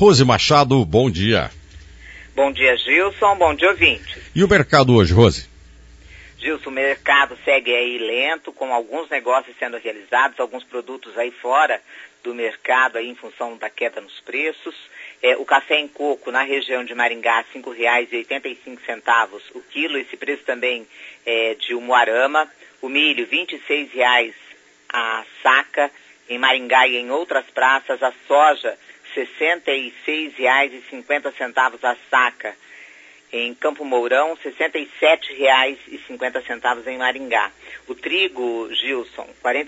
Rose Machado, bom dia. Bom dia, Gilson. Bom dia, ouvintes. E o mercado hoje, Rose? Gilson, o mercado segue aí lento, com alguns negócios sendo realizados, alguns produtos aí fora do mercado aí em função da queda nos preços. O café em coco na região de Maringá, R$ 5,85 o quilo, esse preço também é de Umuarama. O milho, R$ 26,00 a saca em Maringá e em outras praças. A soja, R$ 66,50 a saca. Em Campo Mourão, R$ 67,50 em Maringá. O trigo, Gilson, R$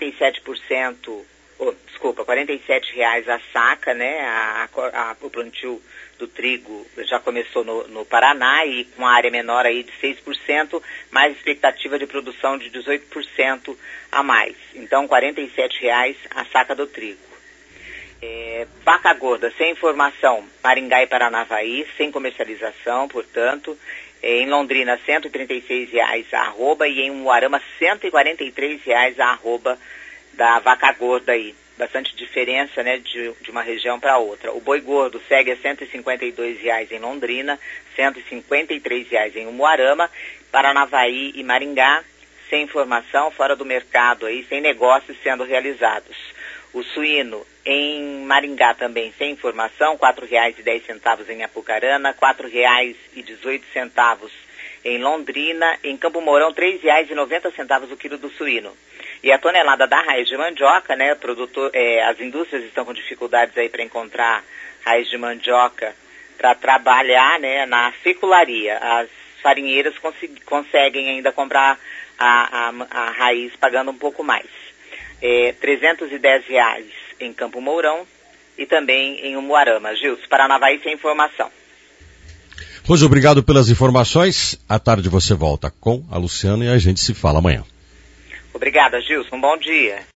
47,00 a saca, né? O plantio do trigo já começou no Paraná e com a área menor aí de 6%, mais expectativa de produção de 18% a mais. Então, R$ 47,00 a saca do trigo. Vaca gorda, sem informação, Maringá e Paranavaí, sem comercialização, portanto. Em Londrina, R$ 136,00 a arroba e em Umuarama, R$ 143,00 a arroba da vaca gorda aí. Bastante diferença, né, de uma região para outra. O boi gordo segue a R$ 152,00 em Londrina, R$ 153,00 em Umuarama, Paranavaí e Maringá, sem informação, fora do mercado aí, sem negócios sendo realizados. O suíno em Maringá também sem informação, R$ 4,10 em Apucarana, R$ 4,18 em Londrina, em Campo Mourão R$ 3,90 o quilo do suíno. E a tonelada da raiz de mandioca, né, as indústrias estão com dificuldades aí para encontrar raiz de mandioca para trabalhar, né, na secularia. As farinheiras conseguem ainda comprar a raiz pagando um pouco mais. R$ 310,00 em Campo Mourão e também em Umuarama. Gilson, Paranavaí sem informação. Rose, obrigado pelas informações. À tarde você volta com a Luciana e a gente se fala amanhã. Obrigada, Gilson. Bom dia.